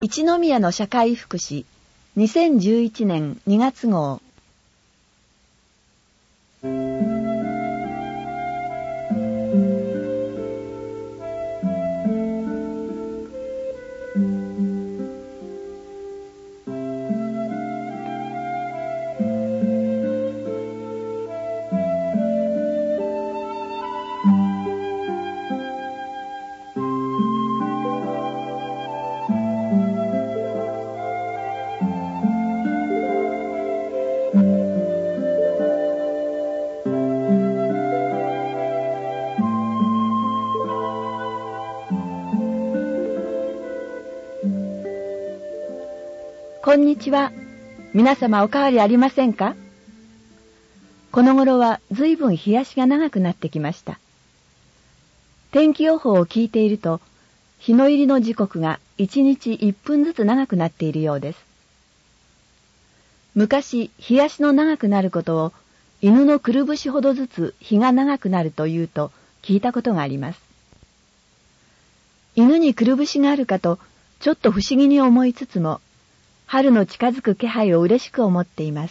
一宮の社会福祉2011年2月号。こんにちは。皆様お変わりありませんか？この頃は随分日足が長くなってきました。天気予報を聞いていると、日の入りの時刻が1日1分ずつ長くなっているようです。昔、日足の長くなることを、犬のくるぶしほどずつ日が長くなるというと聞いたことがあります。犬にくるぶしがあるかと、ちょっと不思議に思いつつも、春の近づく気配を嬉しく思っています。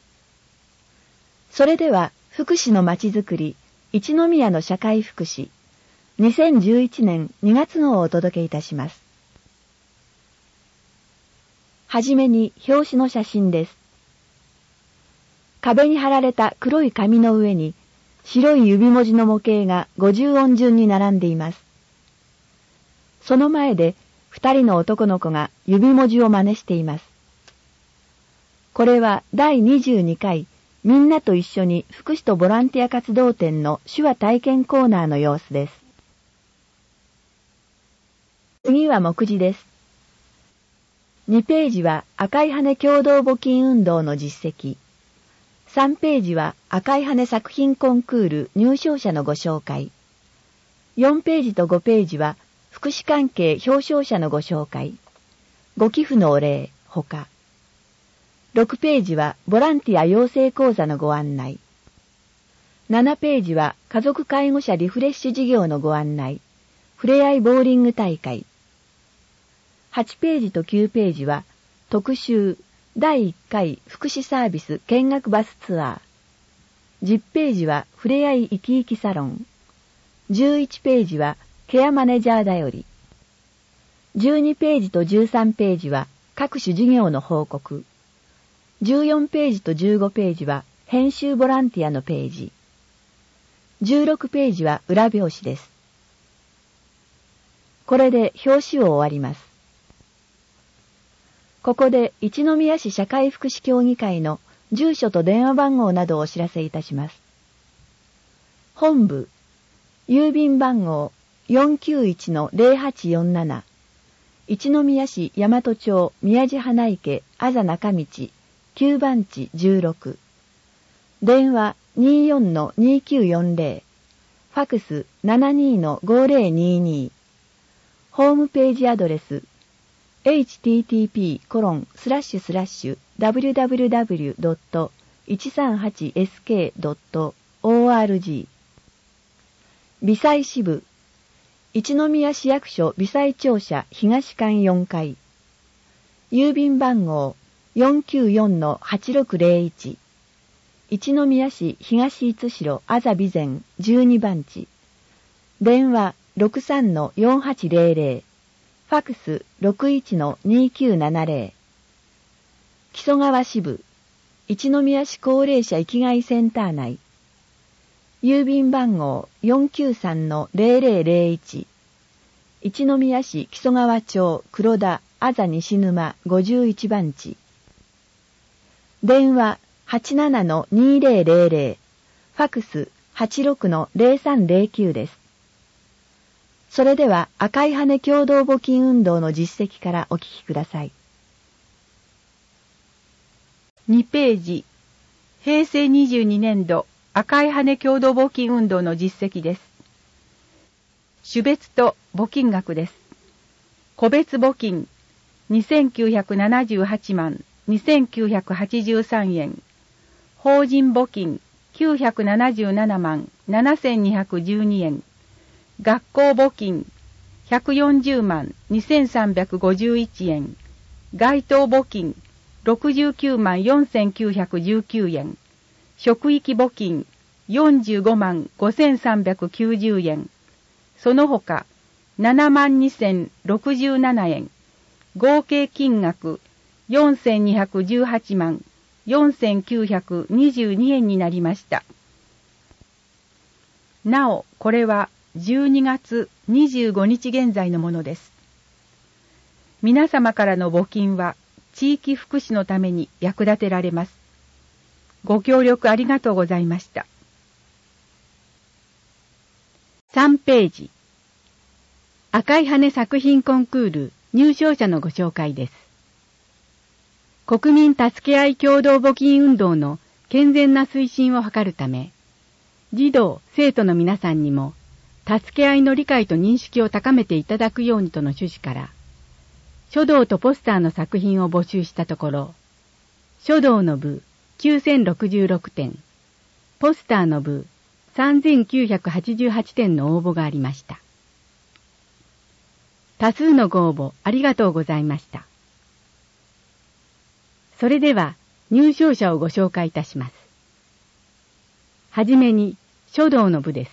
それでは、福祉のまちづくり、一宮の社会福祉、2011年2月号をお届けいたします。はじめに表紙の写真です。壁に貼られた黒い紙の上に、白い指文字の模型が50音順に並んでいます。その前で、2人の男の子が指文字を真似しています。これは第22回みんなと一緒に福祉とボランティア活動展の手話体験コーナーの様子です。次は目次です。2ページは赤い羽共同募金運動の実績。3ページは赤い羽作品コンクール入賞者のご紹介。4ページと5ページは福祉関係表彰者のご紹介、ご寄付のお礼、ほか。6ページはボランティア養成講座のご案内。7ページは家族介護者リフレッシュ事業のご案内、ふれあいボーリング大会。8ページと9ページは特集第1回福祉サービス見学バスツアー。10ページはふれあい生き生きサロン。11ページはケアマネージャーだより。12ページと13ページは各種事業の報告。14ページと15ページは編集ボランティアのページ。16ページは裏表紙です。これで表紙を終わります。ここで一宮市社会福祉協議会の住所と電話番号などをお知らせいたします。本部、郵便番号491-0847、一宮市大和町宮地花池あざ中道9番地16、電話24-2940、ファクス72-5022、ホームページアドレス http://www.138sk.org、 微細支部一宮市役所微細庁舎東館4階、郵便番号494-8601、一宮市東五代あざ備前12番地、電話63-4800、ファクス61-2970、木曽川支部一宮市高齢者生きがいセンター内、郵便番号493-0001、一宮市木曽川町黒田あざ西沼51番地、電話87-2000、ファクス86-0309です。それでは赤い羽共同募金運動の実績からお聞きください。 2ページ、平成22年度赤い羽共同募金運動の実績です。種別と募金額です。個別募金2978万2983円、法人募金977万7212円、学校募金 140万2351円。該当募金69万4919円。職域募金45万5390円。その他7万2067円。合計金額4218万4922円になりました。なお、これは12月25日現在のものです。皆様からの募金は地域福祉のために役立てられます。ご協力ありがとうございました。3ページ。赤い羽作品コンクール入賞者のご紹介です。国民助け合い共同募金運動の健全な推進を図るため、児童・生徒の皆さんにも助け合いの理解と認識を高めていただくようにとの趣旨から、書道とポスターの作品を募集したところ、書道の部9066点、ポスターの部3988点の応募がありました。多数のご応募ありがとうございました。それでは入賞者をご紹介いたします。はじめに書道の部です。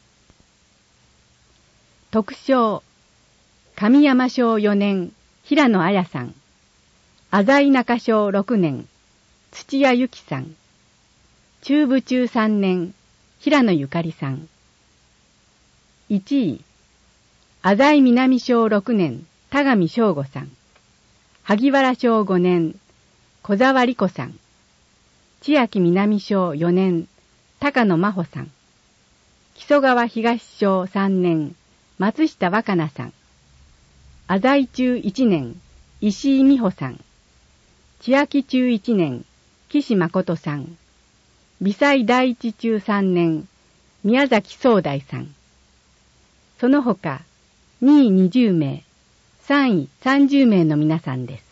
特賞、神山賞4年、平野綾さん。浅井中賞6年、土屋由紀さん。中部中3年、平野ゆかりさん。1位、浅井南賞6年、田上翔吾さん。萩原賞5年、小沢理子さん。千秋南賞4年、高野真帆さん。木曽川東賞3年、松下若菜さん。浅井中1年、石井美穂さん。千秋中1年、岸誠さん。微細第一中3年、宮崎総大さん。その他、2位20名、3位30名の皆さんです。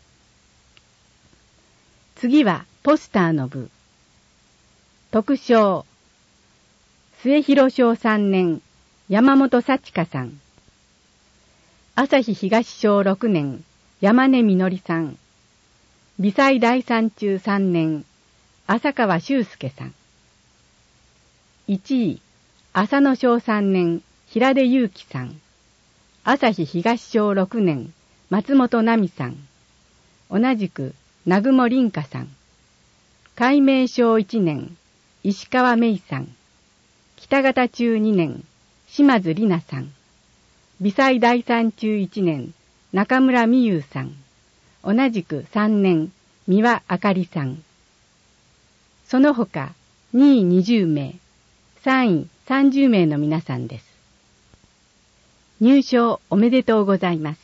次はポスターの部。特賞、末広賞3年、山本幸香さん。朝日東賞6年、山根みのりさん。微細第3中3年、浅川修介さん。1位、浅野賞3年、平出祐樹さん。朝日東賞6年、松本奈美さん。同じく、南雲凛香さん。改名賞1年、石川芽衣さん。北方中2年、島津里奈さん。微細第3中1年、中村美優さん。同じく3年、三輪あかりさん。その他、2位20名、3位30名の皆さんです。入賞おめでとうございます。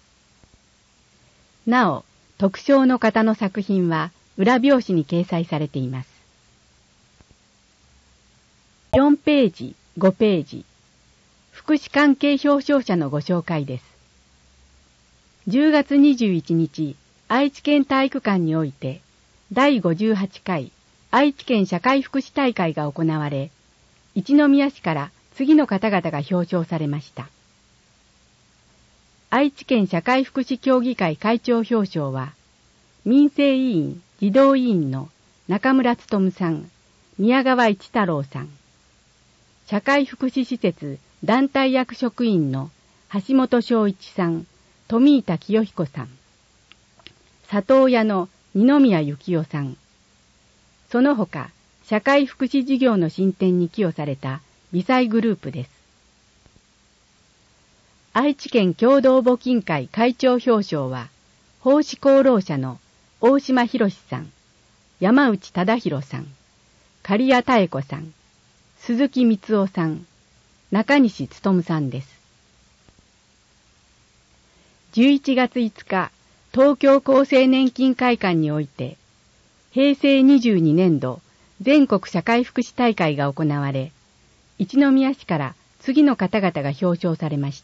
なお、特賞の方の作品は裏表紙に掲載されています。4ページ、5ページ、福祉関係表彰者のご紹介です。10月21日、愛知県体育館において、第58回愛知県社会福祉大会が行われ、一宮市から次の方々が表彰されました。愛知県社会福祉協議会会長表彰は、民生委員児童委員の中村勉さん、宮川一太郎さん。社会福祉施設団体役職員の橋本昭一さん、富板清彦さん。里親の二宮幸夫さん。その他、社会福祉事業の進展に寄与された微細グループです。愛知県共同募金会会長表彰は、奉仕功労者の大島博さん、山内忠弘さん、刈谷妙子さん、鈴木光夫さん、中西勉さんです。11月5日、東京厚生年金会館において、平成22年度全国社会福祉大会が行われ、一宮市から次の方々が表彰されました。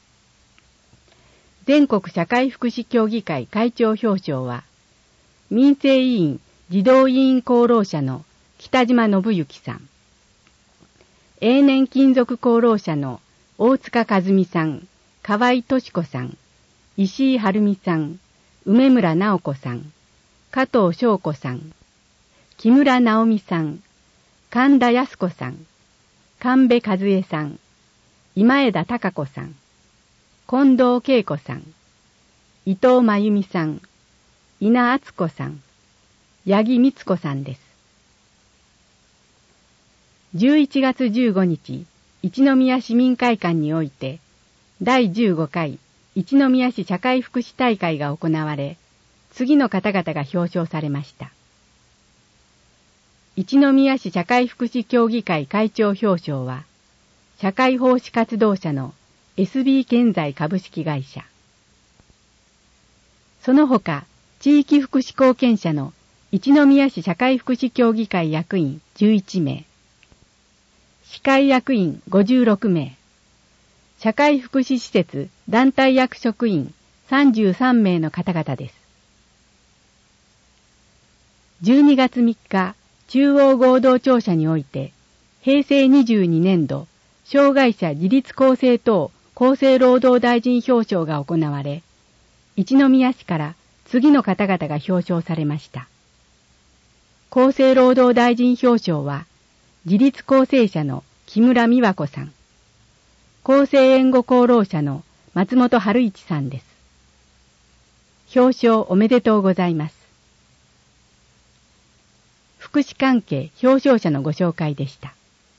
全国社会福祉協議会会長表彰は、民生委員児童委員功労者の北島信之さん、永年勤続功労者の大塚和美さん、 河合敏子さん、石井晴美さん、梅村直子さん、加藤翔子さん、木村直美さん、神田康子さん、神戸和恵さん、今枝孝子さん、近藤恵子さん、伊藤真由美さん、稲敦子さん、八木光子さんです。11月15日、一宮市民会館において、第15回一宮市社会福祉大会が行われ、次の方々が表彰されました。一宮市社会福祉協議会会長表彰は、社会奉仕活動者の SB 建材株式会社。その他、地域福祉貢献者の一宮市社会福祉協議会役員11名、市会役員56名、社会福祉施設団体役職員33名の方々です。12月3日、中央合同庁舎において、平成22年度、障害者自立更生等厚生労働大臣表彰が行われ、一宮市から次の方々が表彰されました。厚生労働大臣表彰は、自立更生者の木村美和子さん、厚生援護功労者の松本春一さんです。表彰おめでとうございます。福祉関係表彰者のご紹介でした。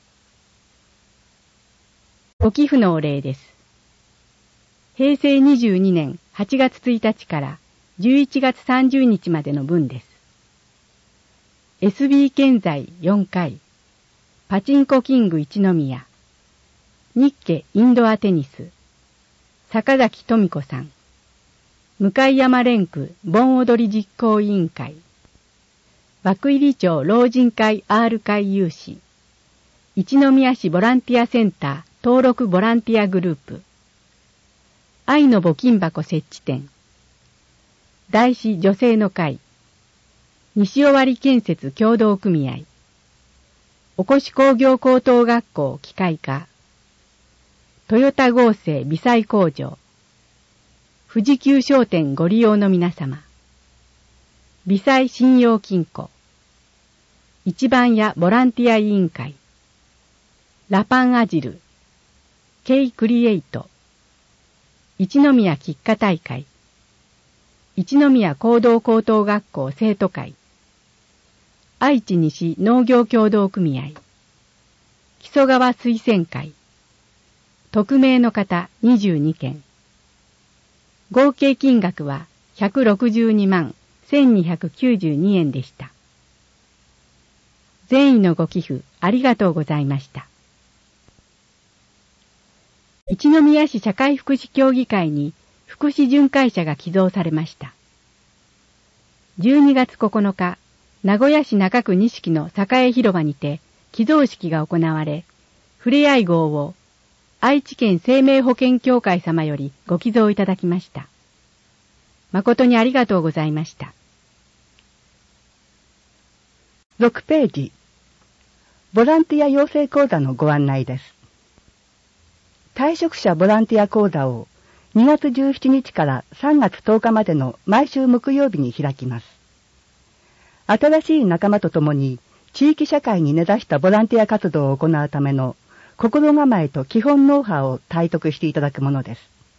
ご寄付のお礼です。平成22年8月1日から11月30日までの分です。SB 建材4回、パチンコキング一宮、日家インドアテニス、坂崎富子さん、向山連区盆踊り実行委員会、涌入町老人会 R 会有志、一宮市ボランティアセンター登録ボランティアグループ、愛の募金箱設置店、大師女性の会、西尾割建設協同組合、おこし工業高等学校機械科、トヨタ合成微細工場、富士急商店ご利用の皆様、微細信用金庫、一番屋ボランティア委員会、ラパンアジル、K クリエイト、一宮菊花大会、一宮行動高等学校生徒会、愛知西農業協同組合、木曽川推薦会、匿名の方22件、合計金額は162万1292円でした。善意のご寄付ありがとうございました。一宮市社会福祉協議会に福祉巡回者が寄贈されました。12月9日、名古屋市中区西木の栄広場にて寄贈式が行われ、ふれあい号を愛知県生命保険協会様よりご寄贈いただきました。誠にありがとうございました。 6ページ、ボランティア養成講座のご案内です。退職者ボランティア講座を2月17日から3月10日までの毎週木曜日に開きます。新しい仲間と共に地域社会に根ざしたボランティア活動を行うための心構えと基本ノウハウを体得していただくものです。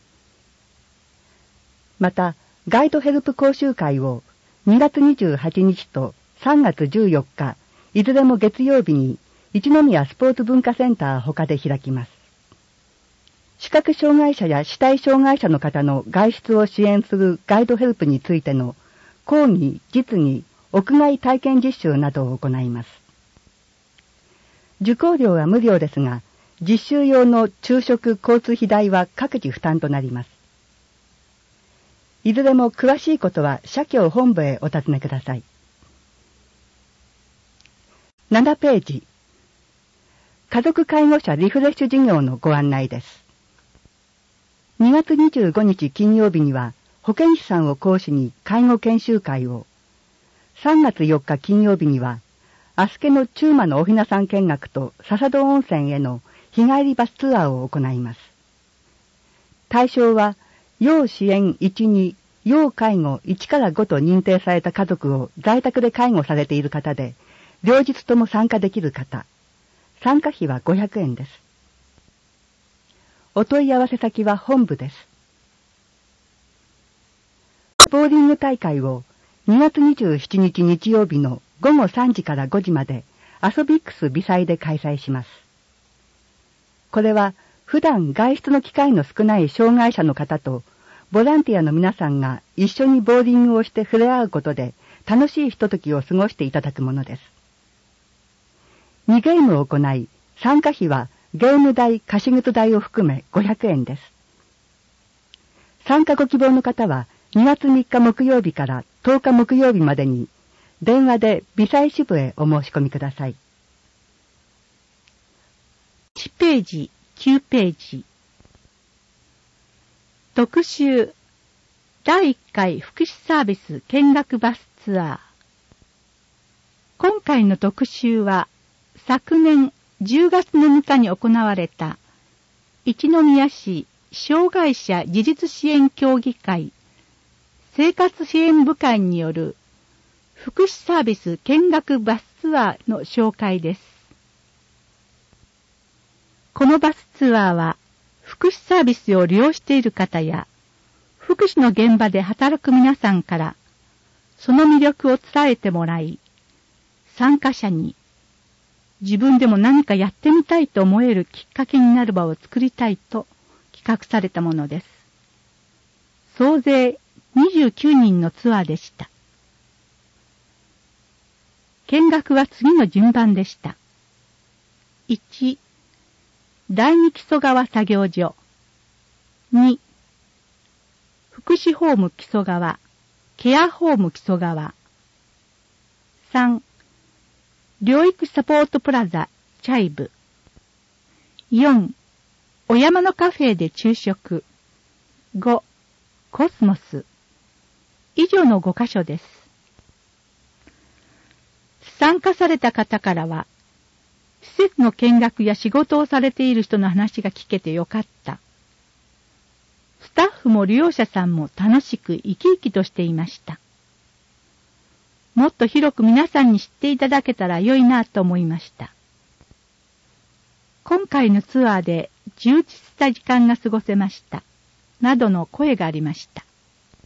また、ガイドヘルプ講習会を2月28日と3月14日、いずれも月曜日に一宮スポーツ文化センター他で開きます。視覚障害者や肢体障害者の方の外出を支援するガイドヘルプについての講義、実技、屋外体験実習などを行います。受講料は無料ですが、実習用の昼食交通費代は各自負担となります。いずれも詳しいことは社協本部へお尋ねください。7ページ、家族介護者リフレッシュ事業のご案内です。2月25日金曜日には保健師さんを講師に介護研修会を、3月4日金曜日には、アスケの中馬のおひなさん見学と笹戸温泉への日帰りバスツアーを行います。 対象は、要支援1、2、要介護1から5と認定された家族を在宅で介護されている方で、両日とも参加できる方。参加費は500円です。お問い合わせ先は本部です。ボーリング大会を2月27日日曜日の午後3時から5時までアソビックス微祭で開催します。これは普段外出の機会の少ない障害者の方とボランティアの皆さんが一緒にボーリングをして触れ合うことで楽しいひとときを過ごしていただくものです。2ゲームを行い、参加費はゲーム代、貸し靴代を含め500円です。参加ご希望の方は2月3日木曜日から10日木曜日までに電話で微祭支部へお申し込みください。 1ページ、9ページ。特集第1回福祉サービス見学バスツアー。今回の特集は昨年10月7日に行われた一宮市障害者自立支援協議会生活支援部会による福祉サービス見学バスツアーの紹介です。このバスツアーは福祉サービスを利用している方や福祉の現場で働く皆さんからその魅力を伝えてもらい、参加者に自分でも何かやってみたいと思えるきっかけになる場を作りたいと企画されたものです。総勢29人のツアーでした。見学は次の順番でした。1、第二木曽川作業所。2、福祉ホーム木曽川、ケアホーム木曽川。3、療育サポートプラザ、チャイブ。4、お山のカフェで昼食。5、コスモス。以上の5カ所です。参加された方からは、施設の見学や仕事をされている人の話が聞けてよかった。スタッフも利用者さんも楽しく生き生きとしていました。もっと広く皆さんに知っていただけたら良いなと思いました。今回のツアーで充実した時間が過ごせました。などの声がありました。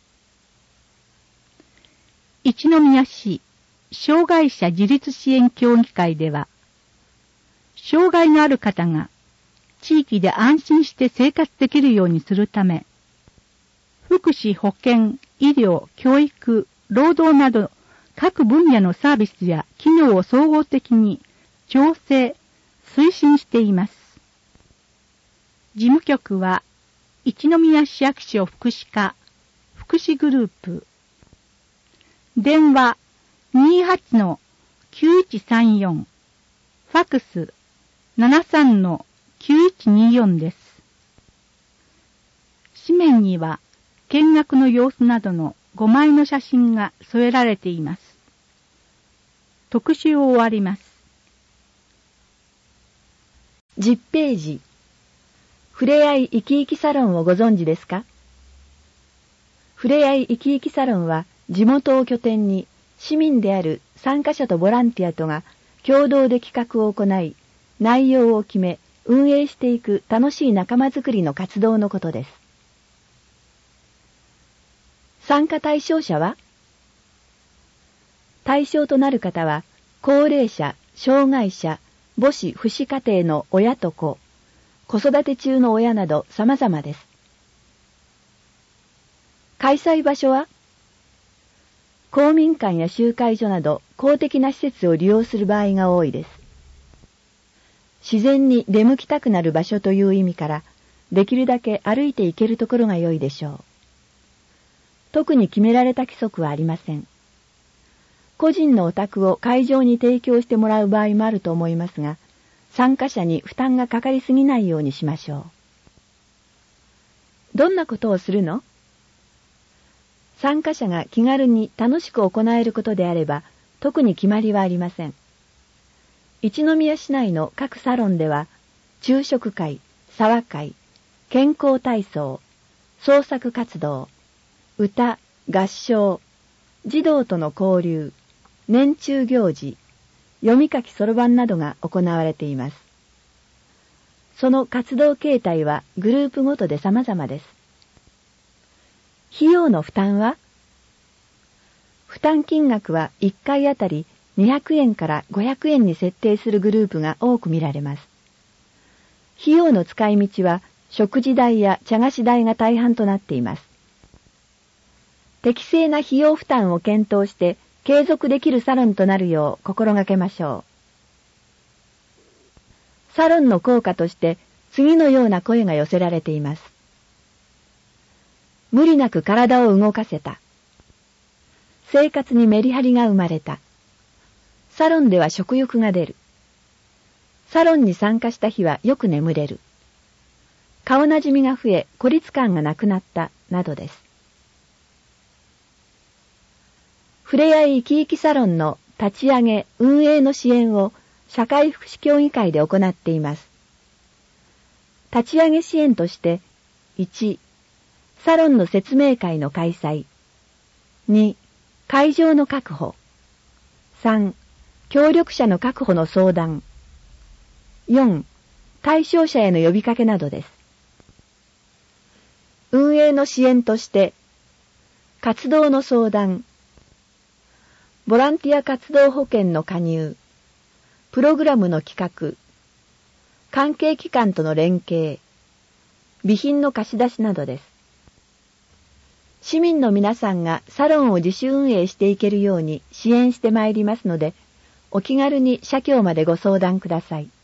一宮市障害者自立支援協議会では、障害のある方が地域で安心して生活できるようにするため、福祉、保健、医療、教育、労働など各分野のサービスや機能を総合的に調整、推進しています。事務局は一宮市役所福祉課、福祉グループ。電話 28-9134、ファクス 73-9124 です。紙面には見学の様子などの5枚の写真が添えられています。特集を終わります。 10ページ。ふれあい生き生きサロンをご存知ですか？ふれあい生き生きサロンは地元を拠点に市民である参加者とボランティアとが共同で企画を行い、内容を決め運営していく楽しい仲間づくりの活動のことです。参加対象者は？対象となる方は、高齢者、障害者、母子父子家庭の親と子、子育て中の親など様々です。開催場所は？公民館や集会所など公的な施設を利用する場合が多いです。自然に出向きたくなる場所という意味から、できるだけ歩いて行けるところが良いでしょう。特に決められた規則はありません。個人のお宅を会場に提供してもらう場合もあると思いますが、参加者に負担がかかりすぎないようにしましょう。どんなことをするの？参加者が気軽に楽しく行えることであれば、特に決まりはありません。一宮市内の各サロンでは、昼食会、茶話会、健康体操、 創作活動、歌、合唱、児童との交流、年中行事、読み書きそろばんなどが行われています。その活動形態はグループごとで様々です。費用の負担は？負担金額は1回あたり200円から500円に設定するグループが多く見られます。費用の使い道は食事代や茶菓子代が大半となっています。適正な費用負担を検討して継続できるサロンとなるよう心がけましょう。サロンの効果として次のような声が寄せられています。無理なく体を動かせた。生活にメリハリが生まれた。サロンでは食欲が出る。サロンに参加した日はよく眠れる。顔なじみが増え孤立感がなくなったなどです。ふれあい生き生きサロンの立ち上げ運営の支援を社会福祉協議会で行っています。立ち上げ支援として1、サロンの説明会の開催。2、会場の確保。3、協力者の確保の相談。4、対象者への呼びかけなどです。運営の支援として、活動の相談、ボランティア活動保険の加入、プログラムの企画、関係機関との連携、備品の貸し出しなどです。市民の皆さんがサロンを自主運営していけるように支援してまいりますので、お気軽に社協までご相談ください。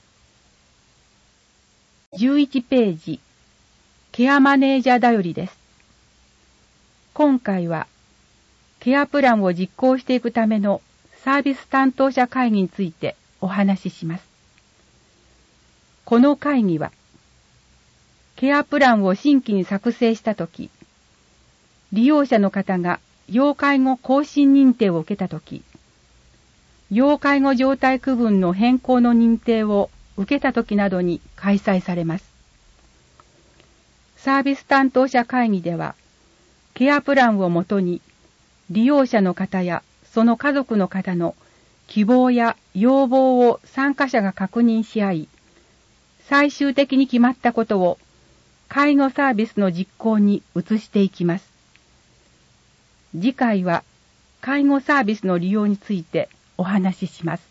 11ページ、ケアマネージャーだよりです。今回は、ケアプランを実行していくためのサービス担当者会議についてお話しします。この会議は、ケアプランを新規に作成したとき、利用者の方が要介護更新認定を受けたとき、要介護状態区分の変更の認定を受けたときなどに開催されます。サービス担当者会議では、ケアプランをもとに、利用者の方やその家族の方の希望や要望を参加者が確認し合い、最終的に決まったことを介護サービスの実行に移していきます。次回は介護サービスの利用についてお話しします。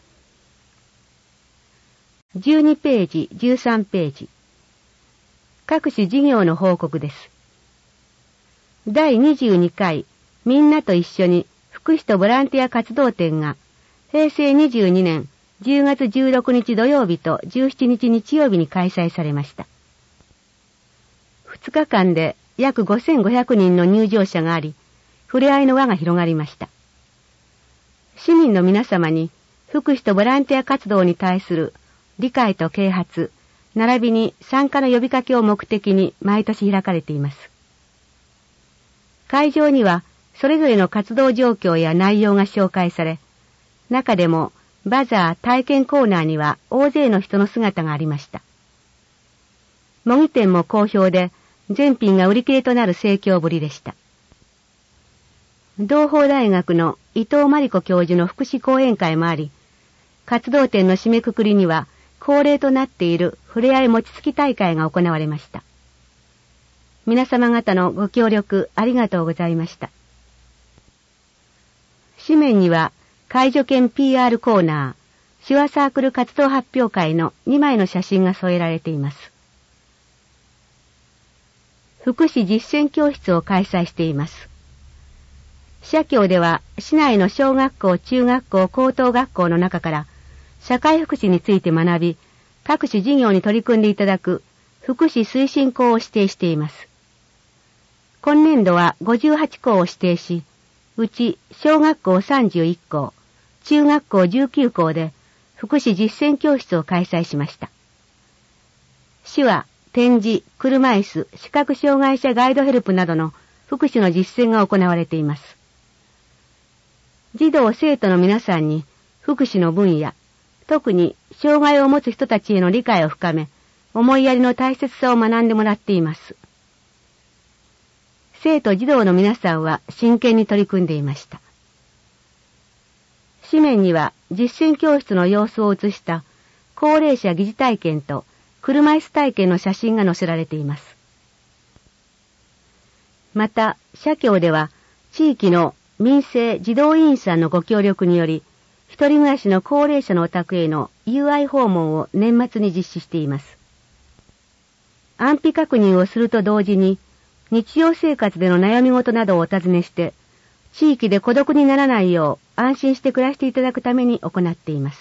12ページ、13ページ。各種事業の報告です。第22回みんなと一緒に福祉とボランティア活動展が平成22年10月16日土曜日と17日日曜日に開催されました。2日間で約5500人の入場者があり、触れ合いの輪が広がりました。市民の皆様に福祉とボランティア活動に対する理解と啓発、並びに参加の呼びかけを目的に毎年開かれています。会場にはそれぞれの活動状況や内容が紹介され、中でもバザー体験コーナーには大勢の人の姿がありました。模擬店も好評で、全品が売り切れとなる盛況ぶりでした。同胞大学の伊藤真理子教授の福祉講演会もあり、活動展の締めくくりには恒例となっているふれあい餅つき大会が行われました。皆様方のご協力ありがとうございました。紙面には介助犬 PR コーナー、手話サークル活動発表会の2枚の写真が添えられています。福祉実践教室を開催しています。社協では市内の小学校、中学校、高等学校の中から社会福祉について学び、各種事業に取り組んでいただく福祉推進校を指定しています。今年度は58校を指定し、うち小学校31校、中学校19校で福祉実践教室を開催しました。市は展示、車椅子、視覚障害者ガイドヘルプなどの福祉の実践が行われています。児童生徒の皆さんに福祉の分野、特に障害を持つ人たちへの理解を深め、思いやりの大切さを学んでもらっています。 生徒児童の皆さんは真剣に取り組んでいました。紙面には実践教室の様子を写した高齢者疑似体験と車椅子体験の写真が載せられています。また、社協では地域の民生児童委員さんのご協力により、一人暮らしの高齢者のお宅への友愛訪問を年末に実施しています。安否確認をすると同時に、日常生活での悩み事などをお尋ねして、地域で孤独にならないよう安心して暮らしていただくために行っています。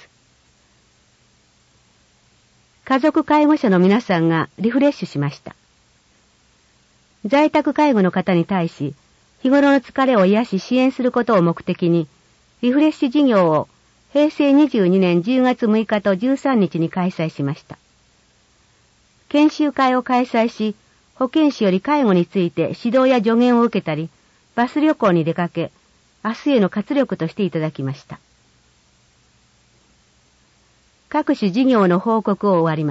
家族介護者の皆さんがリフレッシュしました。在宅介護の方に対し、日頃の疲れを癒し支援することを目的に、リフレッシュ事業を平成22年10月6日と13日に開催しました。研修会を開催し、保健師より介護について指導や助言を受けたり、バス旅行に出かけ、明日への活力としていただきました。各種事業の報告を終わります。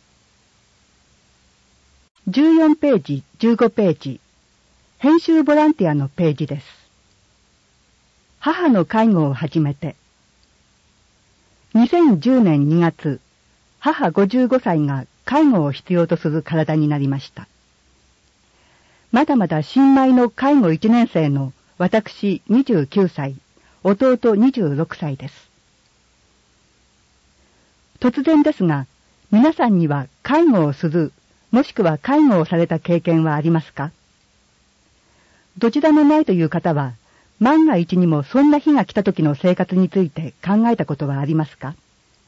14ページ、15ページ、編集ボランティアのページです。母の介護を始めて。2010年2月、母55歳が介護を必要とする体になりました。まだまだ新米の介護1年生の私29歳、弟26歳です。突然ですが、皆さんには介護をする、もしくは介護をされた経験はありますか？どちらもないという方は、万が一にもそんな日が来た時の生活について考えたことはありますか？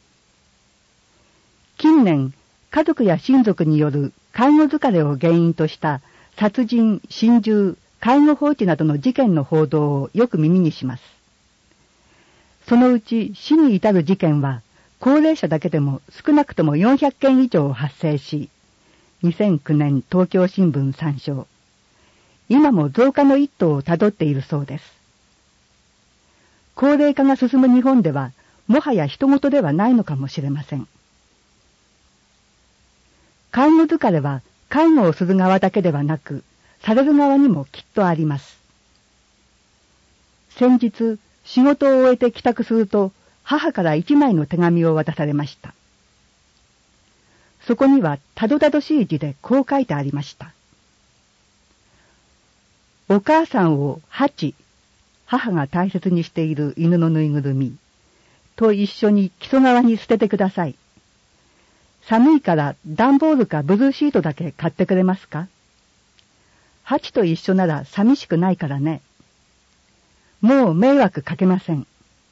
近年、家族や親族による介護疲れを原因とした殺人、心中、介護放置などの事件の報道をよく耳にします。そのうち死に至る事件は、高齢者だけでも少なくとも400件以上発生し、2009年東京新聞参照。今も増加の一途をたどっているそうです。高齢化が進む日本では、もはや人事ではないのかもしれません。介護疲れは介護をする側だけではなく、される側にもきっとあります。先日、仕事を終えて帰宅すると、母から一枚の手紙を渡されました。そこにはたどたどしい字でこう書いてありました。お母さんをハチ、母が大切にしている犬のぬいぐるみ、と一緒に木曽川に捨ててください。寒いから段ボールかブルーシートだけ買ってくれますか？ハチと一緒なら寂しくないからね。もう迷惑かけません。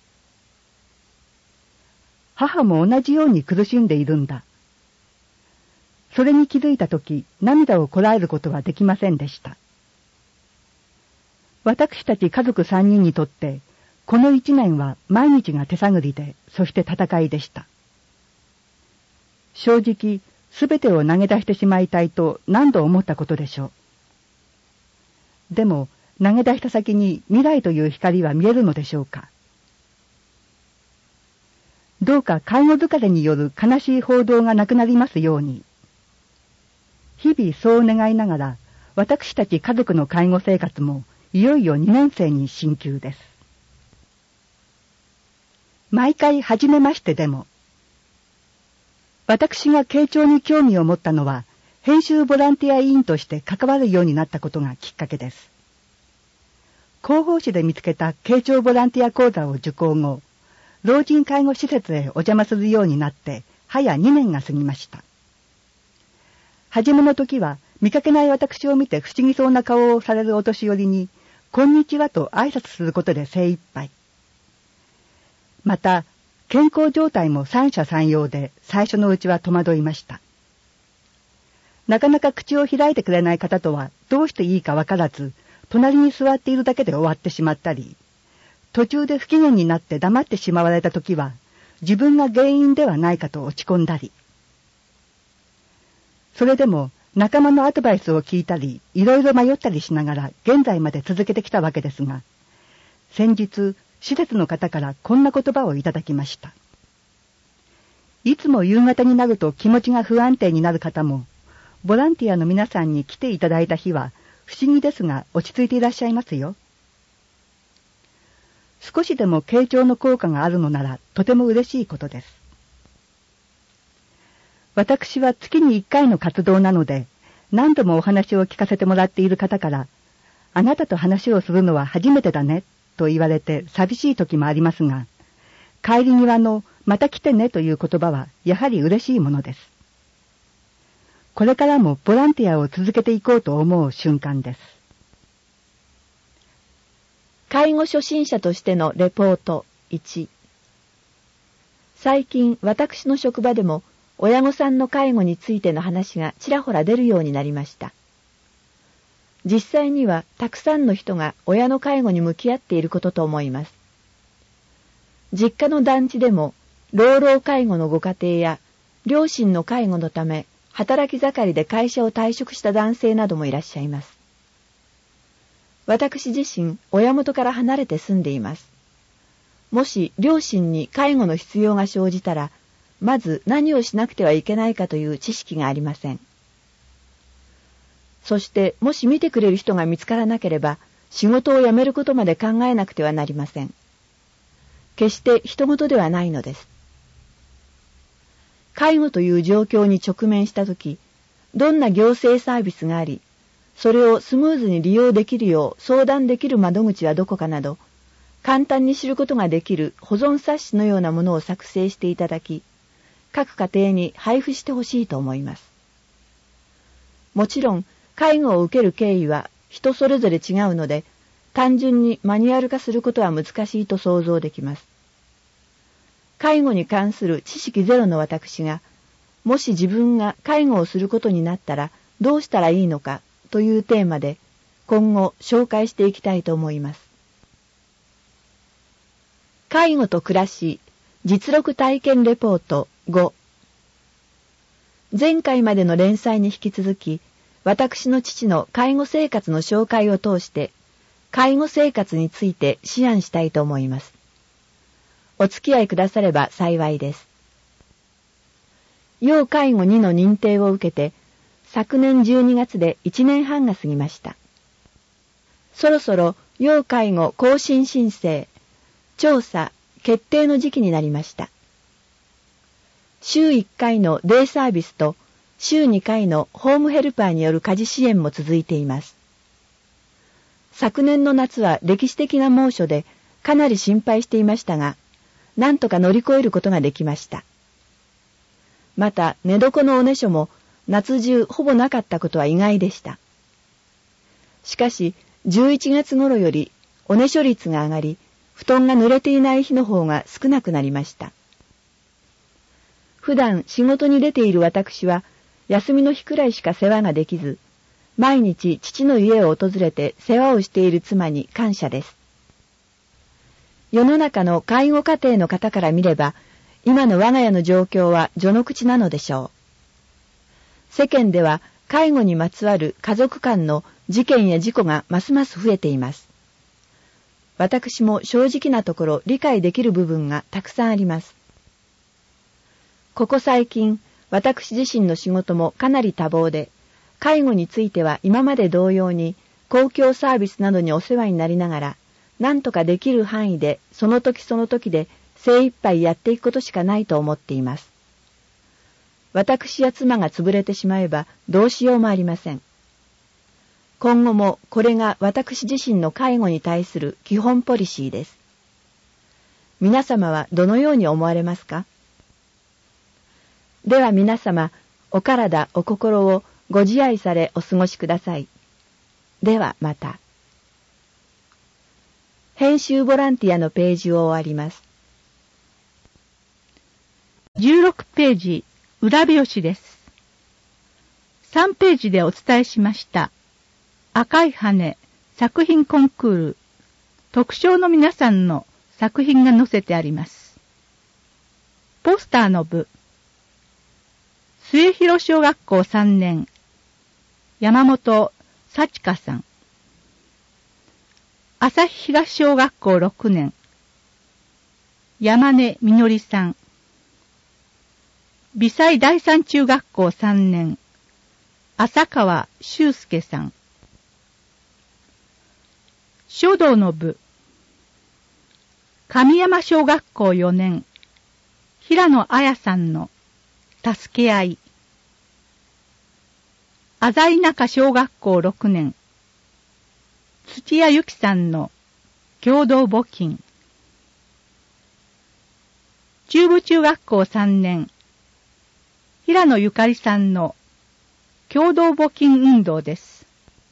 母も同じように苦しんでいるんだ。それに気づいたとき、涙をこらえることはできませんでした。私たち家族3人にとって、この1年は毎日が手探りで、そして戦いでした。正直、すべてを投げ出してしまいたいと何度思ったことでしょう。でも、投げ出した先に未来という光は見えるのでしょうか。どうか介護疲れによる悲しい報道がなくなりますように。日々そう願いながら、私たち家族の介護生活もいよいよ2年生に進級です。毎回初めましてでも。私が傾聴に興味を持ったのは、編集ボランティア委員として関わるようになったことがきっかけです。広報誌で見つけた傾聴ボランティア講座を受講後、老人介護施設へお邪魔するようになって、早2年が過ぎました。はじめの時は、見かけない私を見て不思議そうな顔をされるお年寄りに、こんにちはと挨拶することで精一杯。また、健康状態も三者三様で、最初のうちは戸惑いました。なかなか口を開いてくれない方とは、どうしていいかわからず、隣に座っているだけで終わってしまったり、途中で不機嫌になって黙ってしまわれたときは、自分が原因ではないかと落ち込んだり。それでも仲間のアドバイスを聞いたり、いろいろ迷ったりしながら現在まで続けてきたわけですが、先日、施設の方からこんな言葉をいただきました。いつも夕方になると気持ちが不安定になる方も、ボランティアの皆さんに来ていただいた日は、 不思議ですが落ち着いていらっしゃいますよ。少しでも傾聴の効果があるのならとても嬉しいことです。私は月に1回の活動なので、何度もお話を聞かせてもらっている方から、あなたと話をするのは初めてだねと言われて寂しい時もありますが、帰り際のまた来てねという言葉はやはり嬉しいものです。これからもボランティアを続けていこうと思う瞬間です。 介護初心者としてのレポート1。最近私の職場でも親御さんの介護についての話がちらほら出るようになりました。実際にはたくさんの人が親の介護に向き合っていることと思います。実家の団地でも老老介護のご家庭や両親の介護のため働き盛りで会社を退職した男性などもいらっしゃいます。私自身親元から離れて住んでいます。もし両親に介護の必要が生じたら、まず何をしなくてはいけないかという知識がありません。そしてもし見てくれる人が見つからなければ、仕事を辞めることまで考えなくてはなりません。決して人事ではないのです。介護という状況に直面したとき、どんな行政サービスがあり、それをスムーズに利用できるよう相談できる窓口はどこかなど、簡単に知ることができる保存冊子のようなものを作成していただき、各家庭に配布してほしいと思います。もちろん、介護を受ける経緯は人それぞれ違うので、単純にマニュアル化することは難しいと想像できます。介護に関する知識ゼロの私が、もし自分が介護をすることになったらどうしたらいいのかというテーマで、今後紹介していきたいと思います。介護と暮らし、実録体験レポート5。前回までの連載に引き続き、私の父の介護生活の紹介を通して、介護生活について思案したいと思います。お付き合いくだされば幸いです。要介護2の認定を受けて、昨年12月で1年半が過ぎました。そろそろ要介護更新申請、調査、決定の時期になりました。週1回のデイサービスと週2回のホームヘルパーによる家事支援も続いています。昨年の夏は歴史的な猛暑でかなり心配していましたが、なんとか乗り越えることができました。また、寝床のおねしょも夏中ほぼなかったことは意外でした。しかし、11月頃よりおねしょ率が上がり、布団が濡れていない日の方が少なくなりました。普段仕事に出ている私は、休みの日くらいしか世話ができず、毎日父の家を訪れて世話をしている妻に感謝です。世の中の介護家庭の方から見れば、今の我が家の状況は序の口なのでしょう。世間では介護にまつわる家族間の事件や事故がますます増えています。私も正直なところ理解できる部分がたくさんあります。ここ最近、私自身の仕事もかなり多忙で、介護については今まで同様に公共サービスなどにお世話になりながら、何とかできる範囲でその時その時で精一杯やっていくことしかないと思っています。私や妻が潰れてしまえばどうしようもありません。今後もこれが私自身の介護に対する基本ポリシーです。皆様はどのように思われますか？では皆様、お体、お心をご自愛されお過ごしください。ではまた。編集ボランティアのページを終わります。 16ページ、裏表紙です。3ページでお伝えしました。赤い羽作品コンクール特賞の皆さんの作品が載せてあります。ポスターの部、末広小学校3年山本幸香さん、朝日東小学校6年山根みのりさん、美西第三中学校3年浅川修介さん、 書道の部。神山小学校4年、平野綾さんの助け合い。浅井中小学校6年、土屋由紀さんの共同募金。中部中学校3年、平野ゆかりさんの共同募金運動です。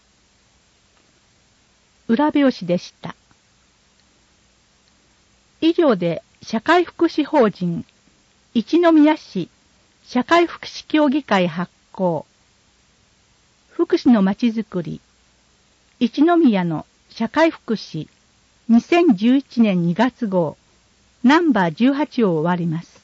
裏表紙でした。以上で社会福祉法人一宮市社会福祉協議会発行福祉のまちづくり一宮の社会福祉2011年2月号ナンバー18を終わります。